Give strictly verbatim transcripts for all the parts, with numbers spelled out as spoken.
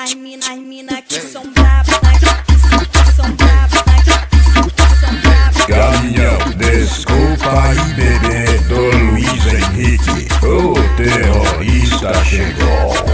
As mina, as mina que são bravas, que são bravas, que são bravas. Caminhão, desculpa aí, bebê, do Luiz Henrique. O terrorista chegou.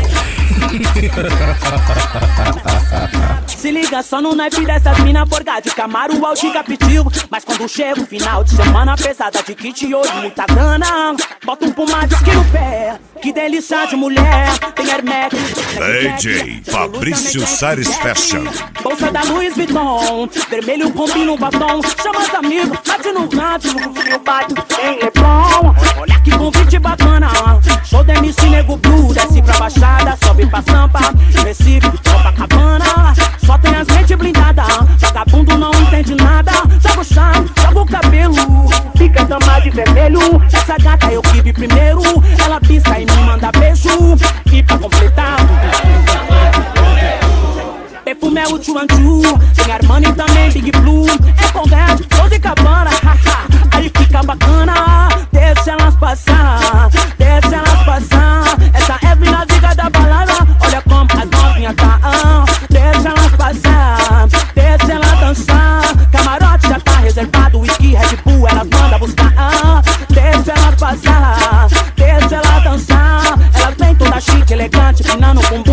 Se liga só no naipe dessas mina forga de Camaro, Audi Capitivo. Mas quando chega o final de semana pesada de kit e hoje muita grana, bota um Pumadisque no pé, que delícia de mulher. Tem Hermès, D J Fabrício Sares Fashion. Bolsa da Louis Vuitton, vermelho combina o batom. Chama os amigos, bate no rádio, eu bato em Leblon. Olha que convite bacana, show da M C Nego Blue. Desce pra Baixada, sobe pra Sampa, Recife, Copacabana. Só tem as mentes blindadas, vagabundo não entende nada. Joga o chão, joga o cabelo, fica dama de vermelho. Essa gata eu que vi primeiro, ela pisca e me manda beijo. E pra completar, perfume é o Two and Two, tem Armani também, Big Blue. É com Red, Dolce e Gabbana, haha, aí fica bacana. Deixa elas passar, deixa elas passar. Essa é a mina diga da balada, olha como as novinhas tá. Deixa elas passar, deixa elas dançar. Camarote já tá reservado, whisky, Red Bull, elas mandam buscar. Deixa elas passar, deixa elas dançar. Elas vem toda chique, elegante, pinando com